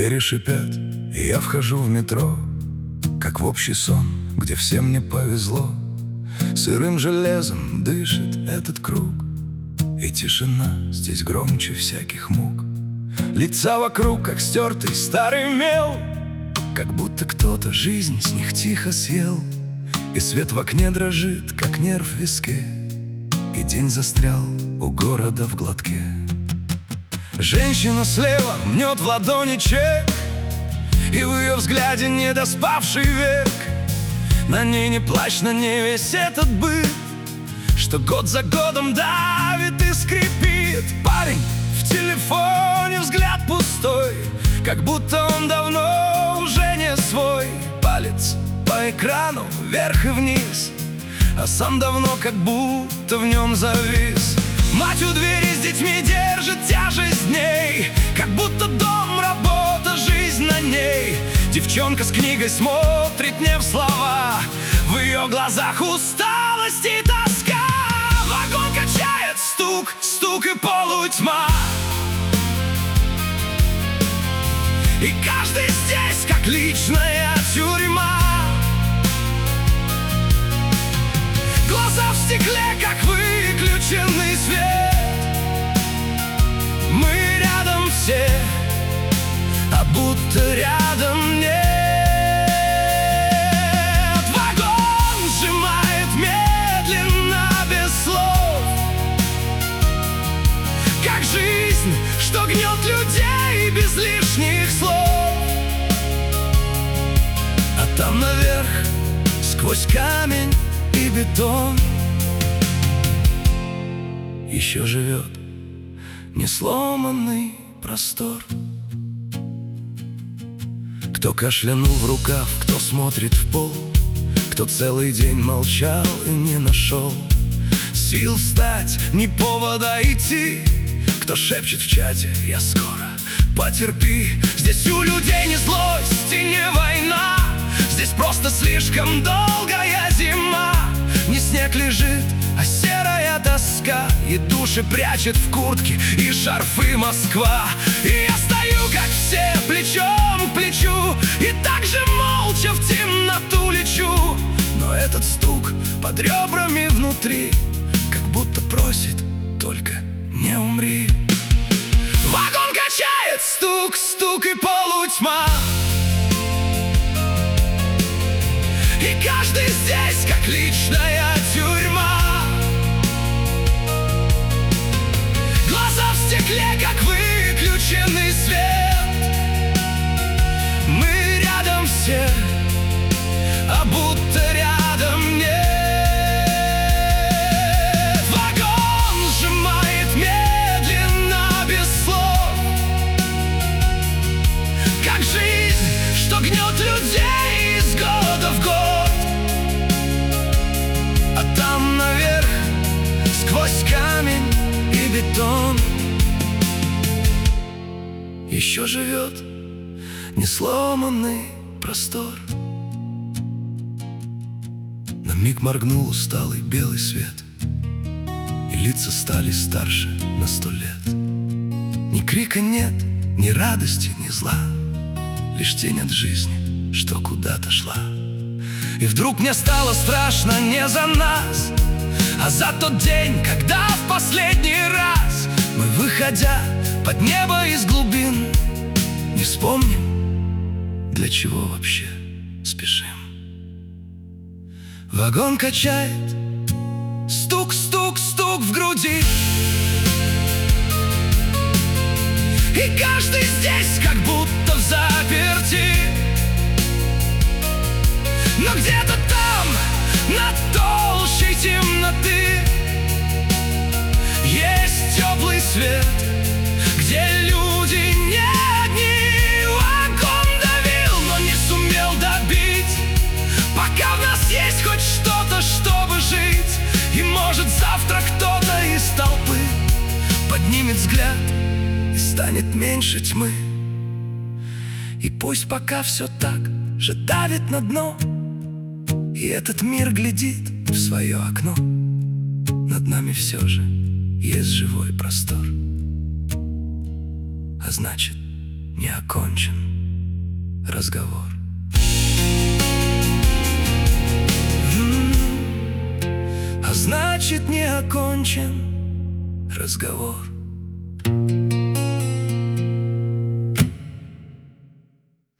Двери шипят, и я вхожу в метро, как в общий сон, где всем не повезло. Сырым железом дышит этот круг, и тишина здесь громче всяких мук. Лица вокруг, как стертый старый мел, как будто кто-то жизнь с них тихо съел. И свет в окне дрожит, как нерв в виске, и день застрял у города в глотке. Женщина слева мнет в ладони чек, и в ее взгляде недоспавший век. На ней не плащ, на ней весь этот быт, что год за годом давит и скрипит. Парень в телефоне, взгляд пустой, как будто он давно уже не свой. Палец по экрану вверх и вниз, а сам давно как будто в нем завис. Мать у двери с детьми держит тяжесть дней, как будто дом, работа, жизнь на ней. Девчонка с книгой смотрит не в слова, в ее глазах усталость и тоска. Вагон качает стук, стук и полутьма, и каждый здесь как личная тюрьма. Глаза в стекле, как выключенный свет. Мы рядом все, а будто рядом нет. Вагон сжимает медленно, без слов, как жизнь, что гнет людей без лишних слов. А там наверх, сквозь камень и бетон, еще живет несломанный простор. Кто кашлянул в рукав, кто смотрит в пол, кто целый день молчал и не нашел сил встать, ни повода идти, кто шепчет в чате: я скоро, потерпи. Здесь у людей не злость и не война, здесь просто слишком долгая зима. Не снег лежит, а серая тоска, и души прячет в куртки и шарфы Москва. И я стою, как все, плечом к плечу, и так же молча в темноту лечу. Но этот стук под ребрами внутри как будто просит: только не умри. Вагон качает стук, стук и полутьма, и каждый здесь как личная тюрьма. Глаза в стекле, как выключенный свет. Мы рядом все, а будто рядом нет. Вагон сжимает медленно, без слов, как жизнь, что гнет людей из года в год. А там наверх, сквозь камень и бетон, еще живет несломанный простор. На миг моргнул усталый белый свет, и лица стали старше на 100 лет. Ни крика нет, ни радости, ни зла, лишь тень от жизни, что куда-то шла. И вдруг мне стало страшно не за нас, а за тот день, когда в последний раз мы, выходя под небо из глубин, не вспомним, для чего вообще спешим. Вагон качает стук, стук, стук в груди, и каждый здесь как будто в заперти. Но где-то там, над толщей темноты, есть теплый свет, где люди не одни. Вагон давил, но не сумел добить, пока в нас есть хоть что-то, чтобы жить. И может завтра кто-то из толпы поднимет взгляд, и станет меньше тьмы. И пусть пока все так же давит на дно, и этот мир глядит в свое окно, над нами все же есть живой простор, а значит, не окончен. разговор. А значит, не окончен разговор.